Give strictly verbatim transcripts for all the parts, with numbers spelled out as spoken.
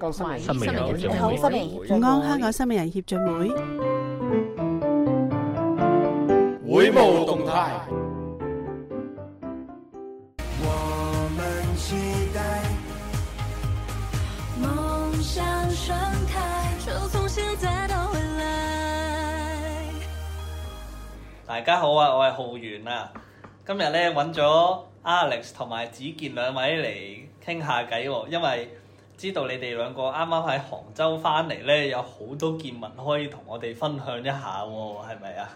港新新明人協進會， 好，新明午安香港新美人協進會會務動態。 我們期待夢想盛開，就從現在到未來。 大家好啊，我係浩源啊。今日咧揾咗 Alex 同埋子健兩位嚟傾下偈喎，因為知道你哋兩個啱啱喺杭州翻嚟咧，有好多見聞可以同我哋分享一下喎，係咪啊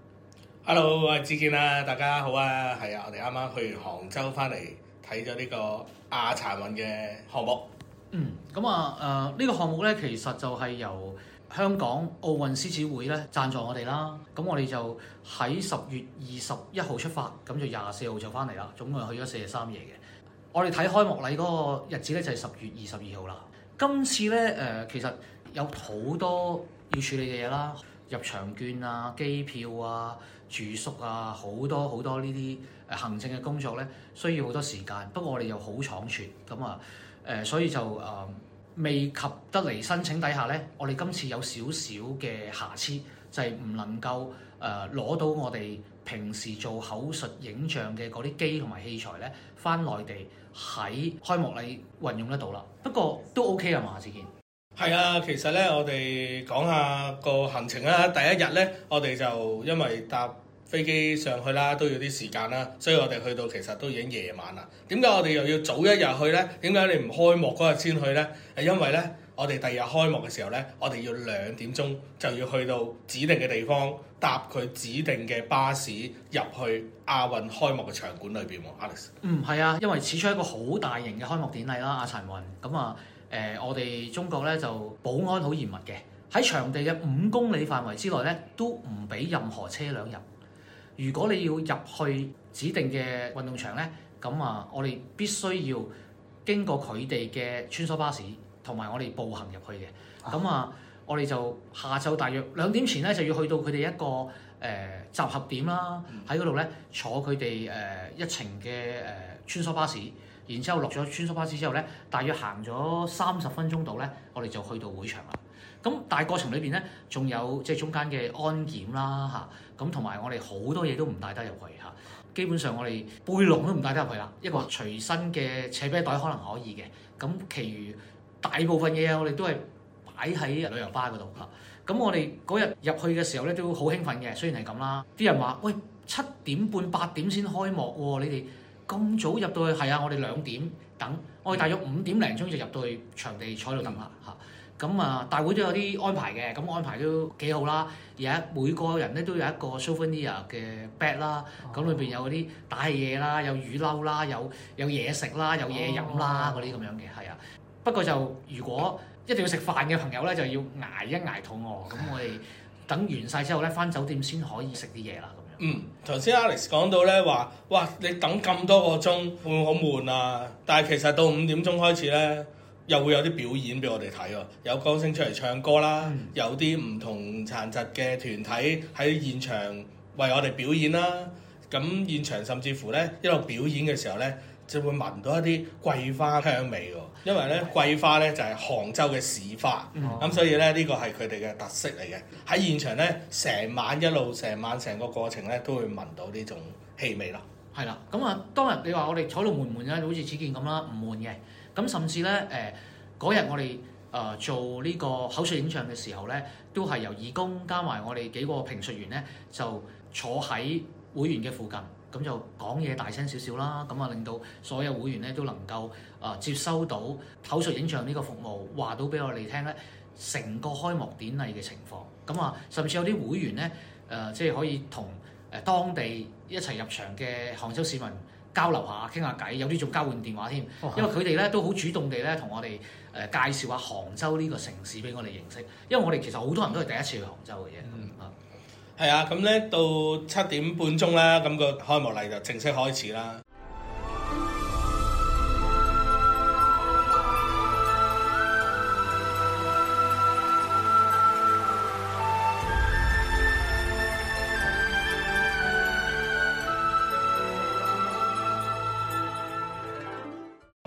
？Hello， 我係子健啊，大家好啊，係啊，我哋啱啱去完杭州翻嚟睇咗呢個亞殘運嘅項目。 嗯，咁啊，誒、呃、呢、這個項目咧，其實就係由香港奧運獅子會咧贊助我哋啦。咁我哋就喺十月二十一號出發，咁就廿四號就翻嚟啦。總共去咗四日三夜嘅。我哋睇開幕禮嗰個日子咧就係十月二十二號啦。今次咧誒、呃，其實有好多要處理嘅嘢啦，入場券啊、機票啊、住宿啊，好多好多呢啲誒行政嘅工作咧，需要好多時間。不過我哋又好倉促，咁啊誒，所以就誒、呃、未及得嚟申請底下咧，我哋今次有少少嘅瑕疵，就係、是、唔能夠誒攞到我哋平時做口述影像嘅嗰啲機同埋器材咧，翻內地喺開幕禮運用得到啦。不過都 OK 啊嘛，子健。 係啊，其實咧我哋講下個行程啦。第一日咧，我哋就因為搭飛機上去啦，都要啲時間啦，所以我哋去到其實都已經夜晚啦。點解我哋又要早一日去咧？點解你唔開幕嗰日先去咧？係因為咧，我哋第二日開幕嘅時候咧，我哋要兩點鐘就要去到指定嘅地方，搭佢指定嘅巴士入去亞運開幕嘅場館裏邊喎 ，Alex。 嗯，係啊，因為始終係一個好大型嘅開幕典禮啦，亞殘運。咁啊，誒、呃，我哋中國咧就保安好嚴密嘅，喺場地嘅五公里範圍之內咧，都唔俾任何車輛入。如果你要入去指定嘅運動場咧，咁啊，我哋必須要經過佢哋嘅穿梭巴士，同埋我哋步行入去嘅。咁啊，我哋就下晝大約兩點前咧，就要去到佢哋一個誒、呃、集合點啦，喺嗰度咧坐佢哋誒一程嘅誒、呃、穿梭巴士，然之後落咗穿梭巴士之後咧，大約行咗三十分鐘度咧，我哋就去到會場啦。咁大過程裏邊咧，仲有即係中間嘅安檢啦嚇，咁同埋我哋好多嘢都唔帶得入去嚇。基本上我哋背囊都唔帶得入去啦，一個隨身嘅斜啤袋可能可以嘅，咁其餘大部分嘢我哋都係擺喺旅遊巴嗰度嚇。咁我哋嗰日入去嘅時候咧都好興奮嘅，雖然係咁啦，啲人話：喂，七點半八點先開幕喎，你哋咁早入到去？係啊，我哋兩點等，我哋大約五點零鐘就入到去場地坐喺度等啦嚇。咁啊，大會都有啲安排嘅，咁安排都幾好啦。而家每個人咧都有一個 souvenir 嘅 bag 啦，咁裏邊有嗰啲打氣嘢啦，有雨褸啦，有有嘢食啦，有嘢飲啦，嗰啲咁樣嘅，係啊。不過就如果一定要食飯嘅朋友咧，就要捱一捱肚餓。咁我哋等完晒之後咧，翻酒店先可以食啲嘢啦，咁樣。 嗯，頭先 Alex 講到咧話，哇，你等咁多個鐘會唔會好悶啊？但係其實到五點鐘開始咧，又會有啲表演俾我哋睇喎，有歌星出嚟唱歌啦，嗯、有啲唔同殘疾嘅團體喺現場為我哋表演啦。咁現場甚至乎咧一路表演嘅時候咧，就會聞到一啲桂花香味喎。因為咧桂花咧就係杭州嘅市花，咁、嗯、所以咧呢個係佢哋嘅特色嚟嘅。喺現場咧，成晚一路成晚成個過程咧都會聞到呢種氣味咯。 係啦，咁啊當日你話我哋坐到悶唔悶咧？好似子健咁啦，唔悶嘅。咁甚至咧誒嗰日我哋誒、呃、做呢個口述影像嘅時候咧，都係由義工加埋我哋幾個評述員咧，就坐喺會員嘅附近，咁就講嘢大聲少少啦，咁啊令到所有會員咧都能夠誒、呃、接收到口述影像呢個服務，話到俾我哋聽咧，成個開幕典禮嘅情況。咁啊，甚至有啲會員咧誒、呃，即係可以同誒當地一齊入場嘅杭州市民交流下、傾下偈，有啲仲交換電話添。因為佢哋咧都好主動地咧同我哋誒介紹下杭州呢個城市俾我哋認識。因為我哋其實好多人都係第一次去杭州嘅嘢。嗯啊， 係啊，咁咧到七點半鐘啦，咁個開幕禮就正式開始啦。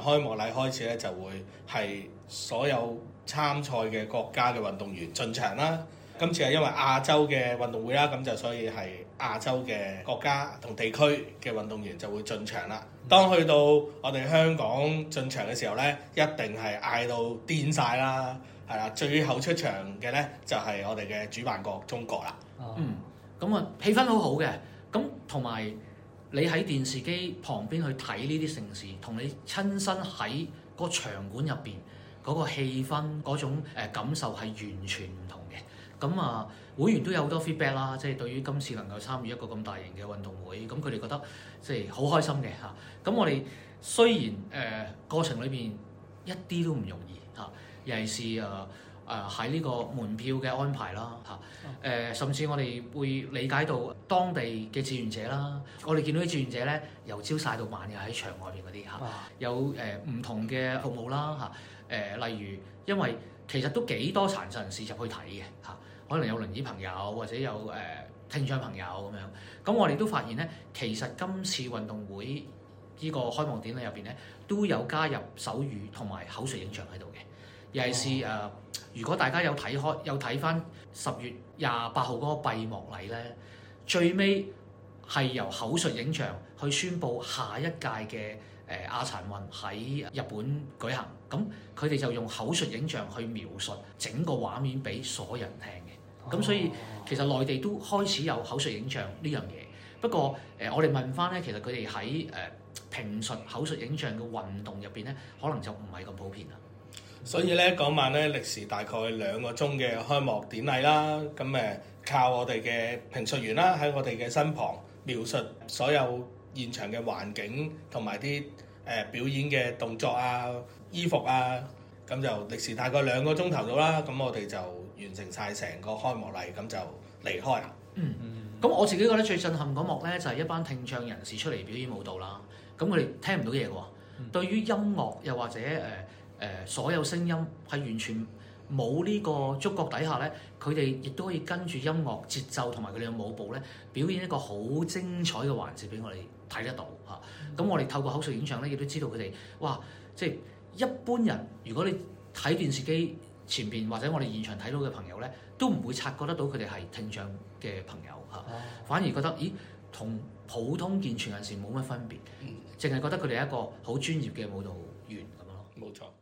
開幕禮開始咧就會係所有參賽嘅國家嘅運動員進場啦。今次係因為亞洲嘅運動會啦，咁就所以係亞洲嘅國家同地區嘅運動員就會進場啦。當去到我哋香港進場嘅時候咧，一定係嗌到癲晒啦，係啦。最後出場嘅咧就係我哋嘅主辦國中國啦。 嗯，咁啊氣氛好好嘅，咁同埋你喺電視機旁邊去睇呢啲盛事，同你親身喺個場館入邊嗰個氣氛嗰種誒感受係完全唔同嘅。咁啊，會員都有好多 feedback 啦，即係對於今次能夠參與一個咁大型嘅運動會，咁佢哋覺得即係好開心嘅嚇。咁我哋雖然誒、呃、過程裏邊一啲都唔容易嚇，尤其是誒誒喺呢個門票嘅安排啦嚇，誒、呃、甚至我哋會理解到當地嘅志願者啦，我哋見到啲志願者咧由朝曬到晚嘅喺場外邊嗰啲嚇，有誒唔、呃、同嘅服務啦嚇，誒、呃、例如因為其實都幾多殘疾人士入去睇嘅嚇。可能有輪椅朋友或者有誒、呃、聽障朋友咁樣，咁我哋都發現咧，其實今次運動會呢個開幕典禮入邊咧，都有加入手語同埋口述影像喺度嘅。尤其是誒、呃，如果大家有睇開有睇翻十月廿八號嗰個閉幕禮咧，最尾係由口述影像去宣佈下一屆嘅誒亞殘運喺日本舉行，咁佢哋就用口述影像去描述整個畫面俾所有人聽嘅。咁、哦、所以其實內地都開始有口述影像呢樣嘢，不過誒、呃、我哋問翻咧，其實佢哋喺誒評述口述影像嘅運動入邊咧，可能就唔係咁普遍啦。 所以咧嗰晚咧歷時大概兩個鐘嘅開幕典禮啦，咁誒靠我哋嘅評述員啦喺我哋嘅身旁描述所有現場嘅環境同埋啲誒表演嘅動作啊、衣服啊，咁就歷時大概兩個鐘頭到啦。咁我哋就完成晒成個開幕禮，咁就離開啦。 嗯，咁我自己覺得最震撼嗰幕咧，就係、是、一班聽障人士出嚟表演舞蹈啦。咁佢哋聽唔到嘢嘅喎，嗯、對於音樂又或者誒誒、呃呃、所有聲音係完全冇呢個觸覺底下咧，佢哋亦都可以跟住音樂節奏同埋佢哋嘅舞步咧，表演一個好精彩嘅環節俾我哋睇得到嚇。咁、嗯、我哋透過口述影像咧，亦都知道佢哋哇，即係一般人如果你睇電視機前邊或者我哋現場睇到嘅朋友咧，都唔會察覺得到佢哋係聽障嘅朋友嚇，哦、反而覺得咦，同普通健全人士冇乜分別，淨係、嗯、覺得佢哋係一個好專業嘅舞蹈員咁咯。 冇錯。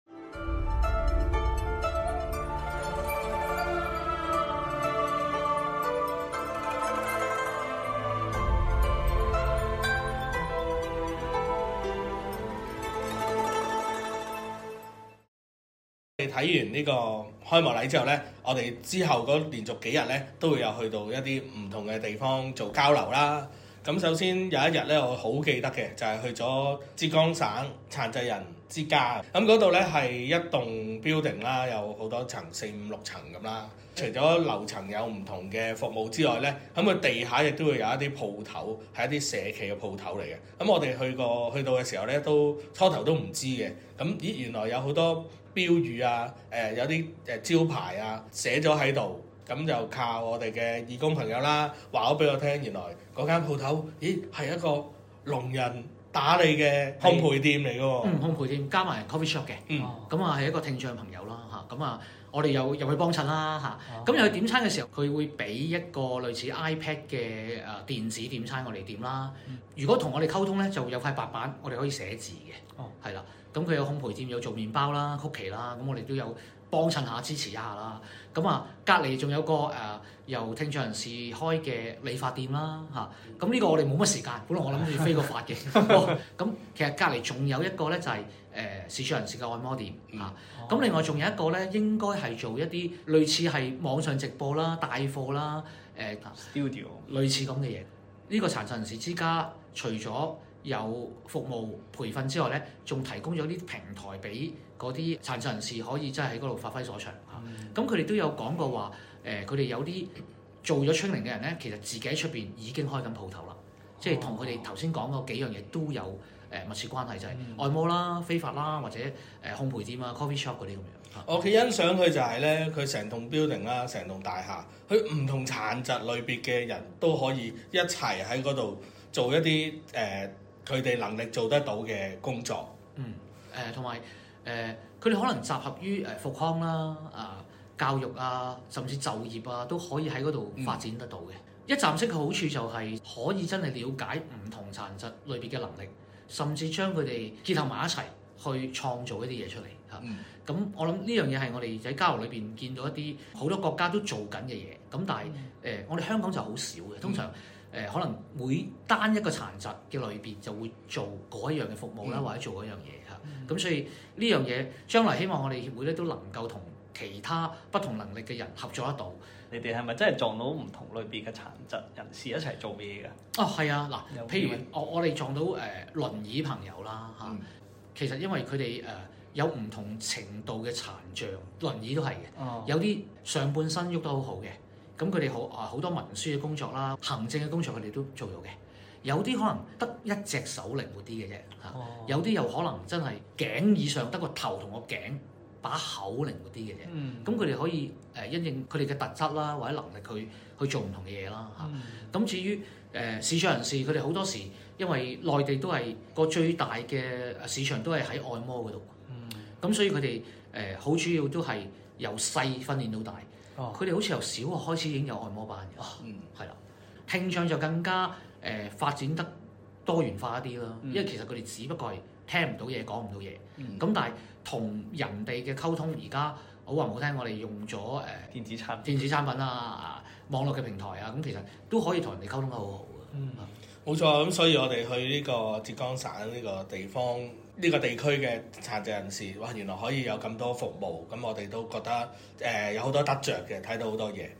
睇完呢個開幕禮之後呢，我哋之後嗰連續幾日呢，都會有去到一啲唔同嘅地方做交流啦。咁首先有一日呢，我好記得嘅就係、是、去咗浙江省殘疾人之家。咁嗰度呢，係一棟 building 啦，有好多層，四五六層咁啦。除咗樓層有唔同嘅服務之外呢，咁佢地下亦都會有一啲鋪頭，係一啲社企嘅鋪頭嚟嘅。咁我哋去過去到嘅時候呢，都初頭都唔知嘅。咁咦，原來有好多標語啊，誒、呃、有啲誒招牌啊，寫咗喺度，咁就靠我哋嘅義工朋友啦，話咗俾我聽，原來嗰間鋪頭，咦係一個聾人打理嘅烘焙店嚟嘅喎。 嗯，烘焙店加埋 coffee shop 嘅。嗯。咁啊係一個聽障朋友啦嚇，咁啊我哋又入去幫襯啦嚇，咁入、哦、去點餐嘅時候，佢會俾一個類似 iPad 嘅誒電子點餐我哋點啦。嗯、如果同我哋溝通咧，就有塊白板，我哋可以寫字嘅。哦。係啦。咁佢有烘焙店，有做麵包啦、曲奇啦，咁我哋都有幫襯下、支持一下啦。咁啊，隔離仲有個誒、呃、由聽障人士開嘅理髮店啦，嚇、啊。咁呢個我哋冇乜時間，本來我諗住飛過髮嘅。咁其實隔離仲有一個咧，就係、是、誒、呃、視障人士嘅按摩店嚇。咁、啊哦、另外仲有一個咧，應該係做一啲類似係網上直播啦、帶貨啦、誒、呃、studio 類似咁嘅嘢。呢、這個殘疾人士之家除咗有服務培訓之外咧，仲提供咗啲平台俾嗰啲殘疾人士可以真係喺嗰度發揮所長嚇。咁佢哋都有講過話，誒佢哋有啲做咗 training 嘅人咧，其實自己喺出邊已經開緊鋪頭啦，哦、即係同佢哋頭先講嗰幾樣嘢都有誒、呃、密切關係，就係、是、按摩啦、飛髮啦，或者誒、呃、烘焙店啊、coffee shop 嗰啲咁樣。 我幾欣賞佢就係咧，佢成棟 building 啦，成棟大廈，佢唔同殘疾類別嘅人都可以一齊喺嗰度做一啲誒。呃佢哋能力做得到嘅工作， 嗯， 誒同埋誒佢哋可能集合於誒復康啦、啊教育啊，甚至就業啊，都可以喺嗰度發展得到嘅。嗯、一站式嘅好處就係可以真係了解唔同殘疾類別嘅能力，甚至將佢哋結合埋一齊去創造一啲嘢出嚟嚇。咁、嗯、我諗呢樣嘢係我哋喺交流裏邊見到一啲好多國家都做緊嘅嘢。咁但係誒、呃，我哋香港就好少嘅，通常誒、呃、可能每單一個殘疾嘅類別就會做嗰一樣嘅服務啦，嗯、或者做嗰樣嘢嚇。咁、嗯、所以呢樣嘢將來希望我哋協會咧都能夠同其他不同能力嘅人合作得到。 你哋係咪真係撞到唔同類別嘅殘疾人士一齊做嘢㗎？ 哦，係啊，嗱，譬如我我哋撞到誒、呃、輪椅朋友啦嚇，嗯、其實因為佢哋誒有唔同程度嘅殘障，輪椅都係嘅，哦、有啲上半身喐得好好嘅，咁佢哋好啊好多文書嘅工作啦、行政嘅工作佢哋都做到嘅，有啲可能得一隻手靈活啲嘅啫嚇，哦、有啲又可能真係頸以上得個頭同個頸。把口靈活啲嘅啫，咁佢哋可以誒因應佢哋嘅特質啦，或者能力去去做唔同嘅嘢啦嚇。咁、嗯、至於誒、呃、視障人士，佢哋好多時因為內地都係個最大嘅市場都係喺按摩嗰度，咁、嗯、所以佢哋誒好主要都係由細訓練到大。佢哋、哦、好似由小學開始已經有按摩班嘅，係啦、哦。聽障就更加誒、呃、發展得多元化一啲啦，嗯、因為其實佢哋只不過係聽唔到嘢，講唔到嘢，咁、嗯、但係同人哋嘅溝通，而家好話唔好聽，我哋用咗誒、呃、 電子產電子產品啊、啊網絡嘅平台啊，咁其實都可以同人哋溝通得好好嘅。 嗯，冇錯，咁所以我哋去呢個浙江省呢個地方呢、呢個地區嘅殘疾人士，哇，原來可以有咁多服務，咁我哋都覺得誒、呃、有好多得着嘅，睇到好多嘢。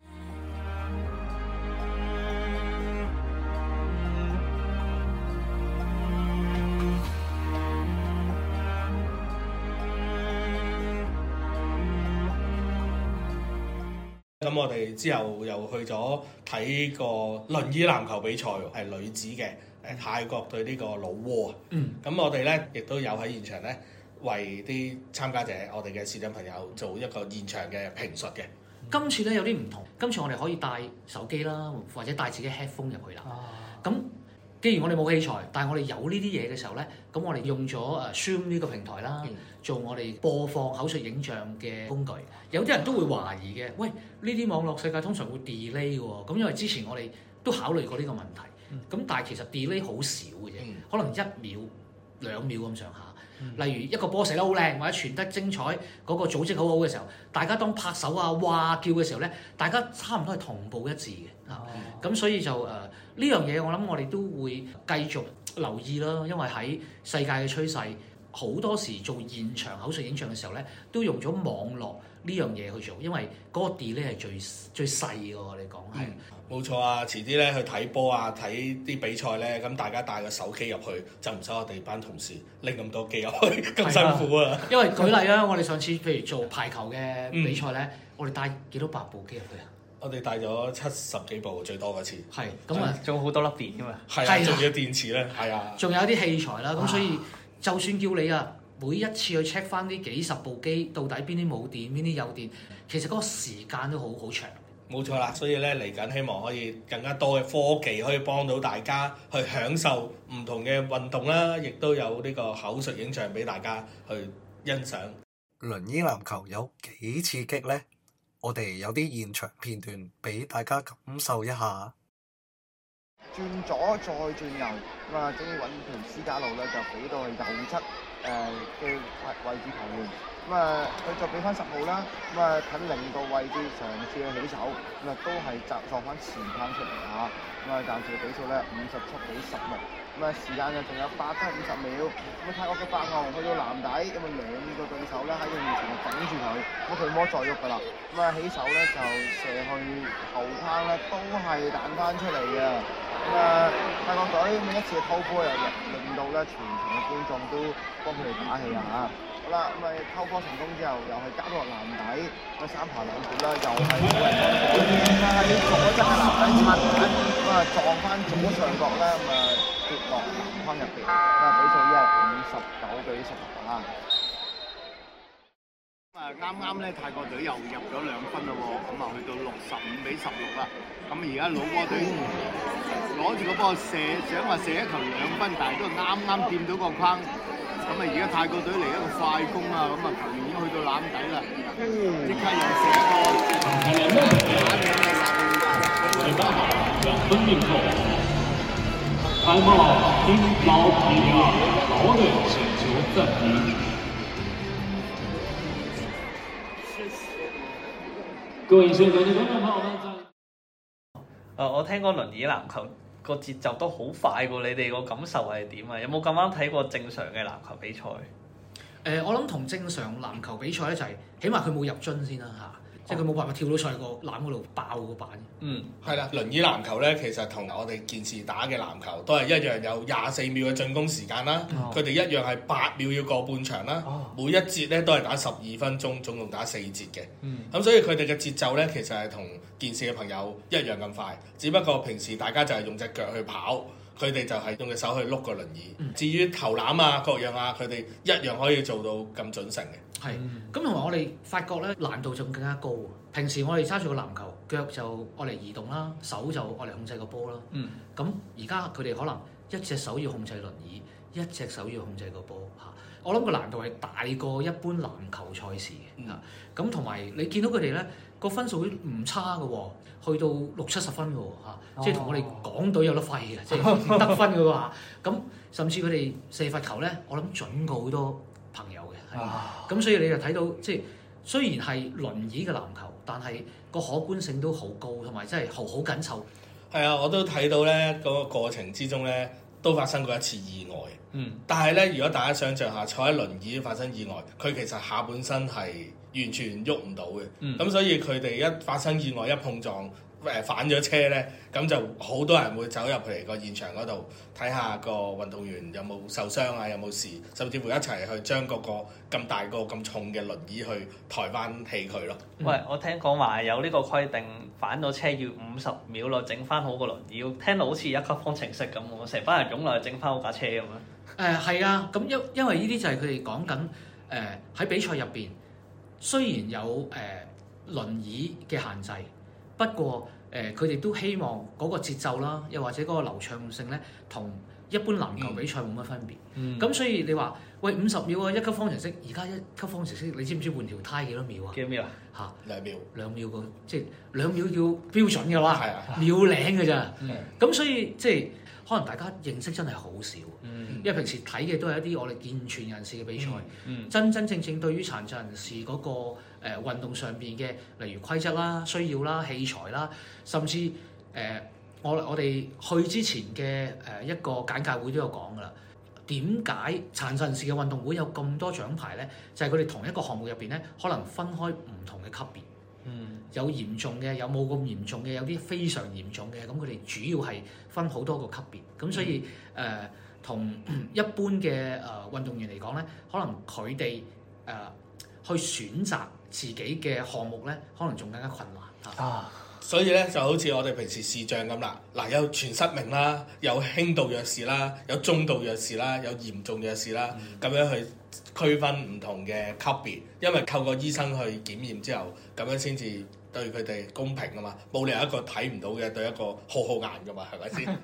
咁我哋之後又去咗睇個輪椅籃球比賽喎，係女子嘅，誒泰國對呢個老撾啊。嗯。咁我哋咧亦都有喺現場咧，為啲參加者，我哋嘅視障朋友做一個現場嘅評述嘅。 今次咧有啲唔同，今次我哋可以帶手機啦，或者帶自己 headphone 入去啦。咁、啊、既然我哋冇器材，但係我哋有呢啲嘢嘅時候咧，咁我哋用咗誒 Zoom 呢個平台啦，嗯、做我哋播放口述影像嘅工具。有啲人都會懷疑嘅，喂，呢啲網絡世界通常會 delay 嘅喎，咁因為之前我哋都考慮過呢個問題，咁、嗯、但係其實 delay 好少嘅啫，嗯、可能一秒兩秒咁上下。嗯、例如一個波射得好靚，或者傳得精彩，嗰、嗰個組織好好嘅時候，大家當拍手啊、哇叫嘅時候咧，大家差唔多係同步一致嘅啊。咁、哦、所以就誒呢樣嘢，我諗我哋都會繼續留意啦，因為喺世界嘅趨勢，好多時做現場口述影像嘅時候咧，都用咗網絡呢樣嘢去做，因為嗰個 delay 係最最細嘅。我哋講係冇錯啊！遲啲咧去睇波啊，睇啲比賽咧，咁大家帶個手機入去，就唔使我哋班同事拎咁多機入去，咁辛苦啊！ 因為舉例啊，我哋上次譬如做排球嘅比賽咧，嗯、我哋帶幾多百部機入去啊？ 我哋帶咗七十幾部最多嗰次。係咁啊， 仲有好多粒電㗎嘛。 係啊，仲要電池咧。係啊， 仲有啲器材啦。咁所以就算叫你啊，每一次去 check 翻呢幾十部機，到底邊啲冇電，邊啲有電，其實嗰個時間都好好長。 冇錯啦，所以咧嚟緊希望可以更加多嘅科技可以幫到大家去享受唔同嘅運動啦，亦都有呢個口述影像俾大家去欣賞。 輪椅籃球有幾刺激呢？我哋有啲現場片段俾大家感受一下。 轉左再轉右，咁啊，終於揾條私家路咧，就俾到去右側誒嘅位位置球員。咁啊，佢就俾翻十號啦。咁啊，近零度位置嘗試去起手，咁啊都係撞撞翻前攤出嚟嚇。咁啊，暫時嘅比數咧五十七比十六。咁啊，時間就仲有八分五十秒。咁啊，泰國嘅八號去到籃底，咁啊兩個對手咧喺佢面前就頂住佢，咁佢冇再喐噶啦。咁啊，起手咧就射去後攤咧，都係彈翻出嚟嘅。咁啊，泰國隊每一次嘅偷波又令到咧全場嘅觀眾都幫佢哋打氣啊嚇！好啦，咁啊偷波成功之後，又係加到落籃底，咁啊三排兩撥啦，又係冇人幫手，咁啊喺左側嘅籃底擦板，咁啊撞翻左上角咧，咁啊跌落籃框入邊，咁啊比數依係五十九比十六啊！咁啊啱啱咧泰國隊又入咗兩分啦喎，咁啊去到六十五比十六啦。咁而家老撾隊攞住個波射，想話射一球兩分，但係都啱啱掂到個框，咁咁啊，而家泰國隊嚟一個快攻啊，咁啊球員已經去到籃底啦，即刻又射一個沒辦法，兩分命中。開幕，金毛比利亞老隊請求暫停。各位現場觀眾朋友們， 誒，我聽講輪椅籃球個節奏都好快喎，你哋個感受係點啊？有冇咁啱睇過正常嘅籃球比賽？ 誒、呃，我諗同正常籃球比賽咧就係、是，起碼佢冇入樽先啦嚇，即係佢冇辦法跳到上個籃嗰度爆個板。 嗯，係啦，輪椅籃球咧，其實同我哋健視打嘅籃球都係一樣，有廿四秒嘅進攻時間啦。佢哋、哦、一樣係八秒要過半場啦。哦、每一節咧都係打十二分鐘，總共打四節嘅。嗯，咁所以佢哋嘅節奏咧，其實係同健視嘅朋友一樣咁快，只不過平時大家就係用隻腳去跑。佢哋就係用隻手去碌個輪椅。嗯、至於投籃啊、各樣啊，佢哋一樣可以做到咁準成嘅。 係，咁同埋我哋發覺咧難度仲更加高。平時我哋揸住個籃球，腳就愛嚟移動啦，手就愛嚟控制個波啦。嗯。咁而家佢哋可能一隻手要控制輪椅，一隻手要控制個波嚇。我諗個難度係大過一般籃球賽事嘅嚇。咁同埋你見到佢哋咧個分數都唔差嘅喎，去到六七十分嘅喎嚇，哦、即係同我哋港隊有得揮嘅，即係得分嘅喎。咁甚至佢哋射罰球咧，我諗準過好多朋友嘅。咁、哦、所以你就睇到即係雖然係輪椅嘅籃球，但係個可觀性都好高，同埋真係好好緊湊。 係啊，我都睇到咧嗰個過程之中咧，都發生過一次意外。嗯。但係咧，如果大家想象下坐喺輪椅發生意外，佢其實下半身係完全喐唔到嘅。嗯。咁所以佢哋一發生意外一碰撞，誒反咗車咧，咁就好多人會走入嚟個現場嗰度睇下個運動員有冇受傷啊，有冇事，甚至乎一齊去將嗰個咁大個咁重嘅輪椅去抬翻起佢咯。 喂，我聽講話有呢個規定，反咗車要五十秒內整翻好個輪椅，聽到好似一級方程式咁喎，成班人湧落去整翻好架車咁樣。誒係、呃、啊，咁因因為呢啲就係佢哋講緊誒喺比賽入邊，雖然有誒、呃、輪椅嘅限制。不過誒，佢、呃、哋都希望嗰個節奏啦，又或者嗰個流暢性咧，同一般籃球比賽冇乜分別。咁、嗯、所以你話喂五十秒啊，一級方程式，而家一級方程式，你知唔知換條胎幾多秒啊？ 幾多秒啊？ 嚇， 兩秒。兩秒個即係兩秒叫標準嘅話， 係啊， 秒零嘅咋。咁、 嗯、 所以即係可能大家認識真係好少，嗯、因為平時睇嘅都係一啲我哋健全人士嘅比賽，嗯嗯、真真正正對於殘疾人士嗰、那個誒、呃、運動上邊嘅，例如規則啦、需要啦、器材啦，甚至誒、呃、我我哋去之前嘅誒、呃、一個簡介會都有講㗎啦。點解殘疾人士嘅運動會有咁多獎牌咧？就係佢哋同一個項目入邊咧，可能分開唔同嘅級別。嗯，有嚴重嘅，有冇咁嚴重嘅，有啲非常嚴重嘅，咁佢哋主要係分好多個級別，咁所以誒同、呃、一般嘅誒、呃、運動員嚟講咧，可能佢哋誒去選擇自己嘅項目咧，可能仲更加困難啊。啊所以咧就好似我哋平時視像咁啦，嗱有全失明啦，有輕度弱視啦，有中度弱視啦，有嚴重弱視啦，咁、嗯、樣去區分唔同嘅級別，因為透過醫生去檢驗之後，咁樣先至對佢哋公平啊嘛，冇理由一個睇唔到嘅對一個好好眼噶嘛，係咪先？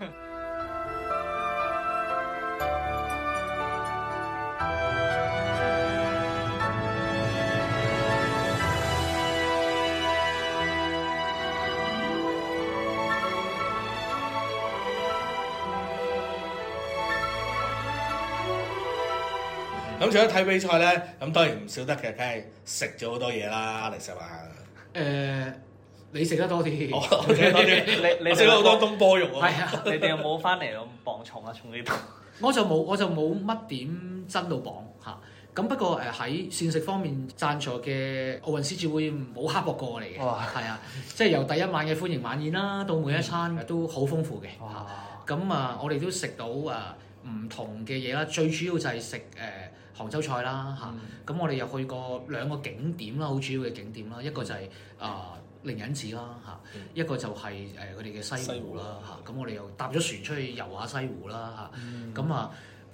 咁除咗睇比賽咧，咁當然唔少得嘅，梗係食咗好多嘢啦，嚟食啊！ 誒，你食得多啲， 我食得多啲，你你食咗好多東坡肉啊！ 係啊，你哋有冇翻嚟咁磅重啊？從呢度我就冇，我就冇乜點增到磅嚇。咁不過誒喺膳食方面贊助嘅奧運獅子會冇刻薄過我嚟嘅，係哇啊，即係由第一晚嘅歡迎晚宴啦，到每一餐都好豐富嘅嚇。咁啊哇，我哋都食到誒唔同嘅嘢啦，最主要就係食誒杭州菜啦嚇。咁、嗯、我哋又去過兩個景點啦，好主要嘅景點啦，一個就係、是、啊、呃、靈隱寺啦嚇，嗯、一個就係誒佢哋嘅西湖啦嚇。咁、嗯、我哋又搭咗船出去遊下西湖啦嚇。咁啊〜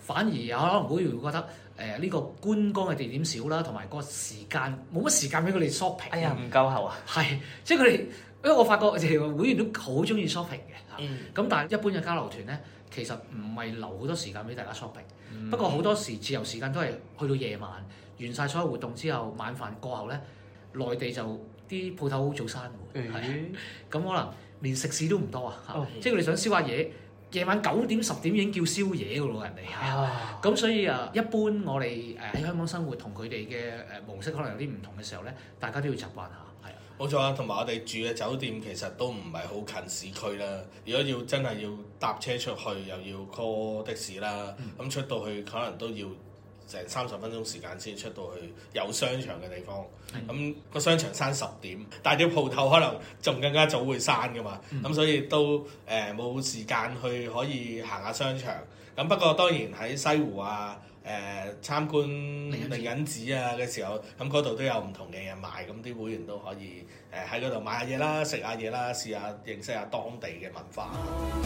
反而有可能會會覺得誒呢、呃呢個觀光嘅地點少啦，同埋個時間冇乜時間俾佢哋 shopping。 哎呀，唔夠喉啊！ 係，即係佢哋，因為我發覺其實會員都好中意 shopping 嘅嚇。咁、 嗯、 但係一般嘅交流團咧，其實唔係留好多時間俾大家 shopping、嗯。不過好多時自由時間都係去到夜晚，完晒所有活動之後，晚飯過後咧，內地就啲鋪頭好早閂門，係、嗯。咁可能連食肆都唔多啊嚇，哦、即係佢哋想燒下嘢。夜晚九點十點已經叫宵夜㗎咯，人哋係，咁、啊、所以啊，一般我哋誒喺香港生活同佢哋嘅誒模式可能有啲唔同嘅時候咧，大家都要習慣下，係啊。 冇錯啊，同埋我哋住嘅酒店其實都唔係好近市區啦。如果要真係要搭車出去，又要 call 的士啦，咁、嗯、出到去可能都要成三十分鐘時間先出到去有商場嘅地方。咁、嗯、個商場閂十點，但係啲鋪頭可能仲更加早會閂㗎嘛。咁、嗯、所以都誒冇、呃、時間去可以行下商場。咁不過當然喺西湖啊、誒、呃、參觀靈隱寺啊嘅時候，咁嗰度都有唔同嘅嘢賣，咁啲會員都可以誒喺嗰度買下嘢啦、食下嘢啦、試下認識下當地嘅文化。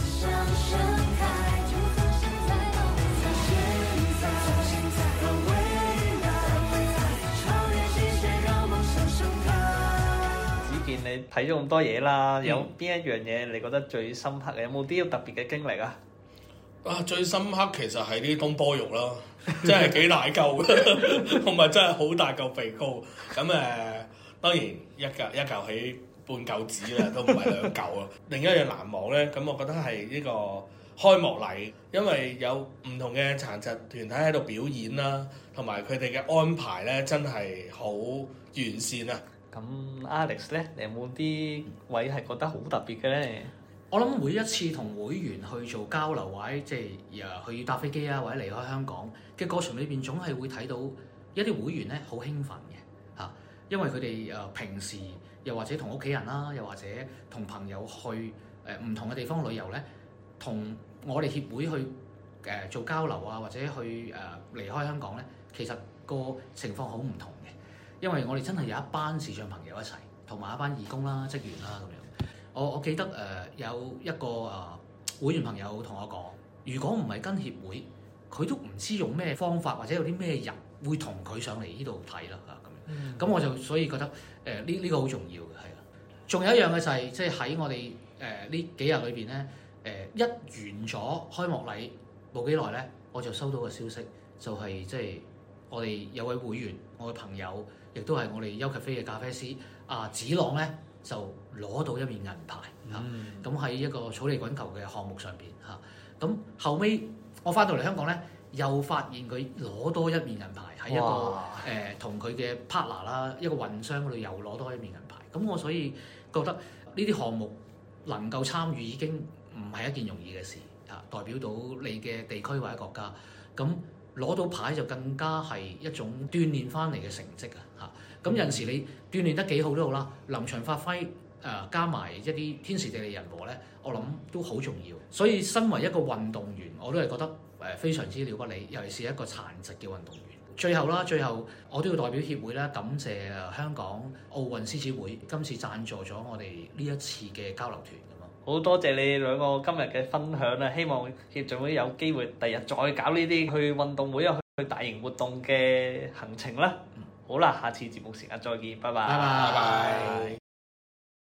見你睇咗咁多嘢啦，有邊一樣嘢你覺得最深刻嘅？有冇啲特別嘅經歷啊？ 啊，最深刻其實係啲東坡肉咯，真係幾大嚿，同埋真係好大嚿肥膏。咁誒、呃，當然一嚿一嚿起半嚿紙啦，都唔係兩嚿咯。另一樣難忘咧，咁我覺得係呢個開幕禮，因為有唔同嘅殘疾團體喺度表演啦，同埋佢哋嘅安排咧，真係好完善啊！ 咁 Alex 咧，你有冇啲位係覺得好特別嘅咧？ 我諗每一次同會員去做交流，或者即係誒去搭飛機啊，或者離開香港嘅過程裏邊，總係會睇到一啲會員咧好興奮嘅嚇，因為佢哋誒平時又或者同屋企人啦，又或者同朋友去誒唔同嘅地方旅遊咧，同我哋協會去誒做交流啊，或者去誒離開香港咧，其實個情況好唔同嘅。因為我哋真係有一班視障朋友一齊，同埋一班義工啦、職員啦咁樣。我我記得誒、呃、有一個誒、呃、會員朋友同我講，如果唔係跟協會，佢都唔知用咩方法或者有啲咩人會同佢上嚟呢度睇啦嚇咁樣。咁、嗯、我就所以覺得誒呢呢個好重要嘅係啊。仲有一樣嘅就係即係喺我哋誒呢幾日裏邊咧誒一完咗開幕禮冇幾耐咧，我就收到個消息，就係即係我哋有位會員，我嘅朋友。亦都係我哋優咖啡嘅咖啡師啊，子朗咧就攞到一面銀牌嚇，咁喺、嗯、一個草地滾球嘅項目上邊嚇，咁、啊、後尾我翻到嚟香港咧，又發現佢攞多一面銀牌喺一個誒同佢嘅 partner 啦，一個運商嗰度又攞多一面銀牌，咁我所以覺得呢啲項目能夠參與已經唔係一件容易嘅事嚇、啊，代表到你嘅地區或者國家咁。攞到牌就更加係一種鍛鍊翻嚟嘅成績啊！嚇，咁有陣時你鍛鍊得幾好都好啦，臨場發揮誒、呃、加埋一啲天時地利人和咧，我諗都好重要。所以身為一個運動員，我都係覺得誒非常之了不起，尤其是一個殘疾嘅運動員。最後啦，最後我都要代表協會咧，感謝香港奧運獅子會今次贊助咗我哋呢一次嘅交流團。 好多謝你兩個今日嘅分享啊！希望協進會有機會第日再搞呢啲去運動會啊、去大型活動嘅行程啦。好啦，下次節目時間再見，拜拜。 拜拜。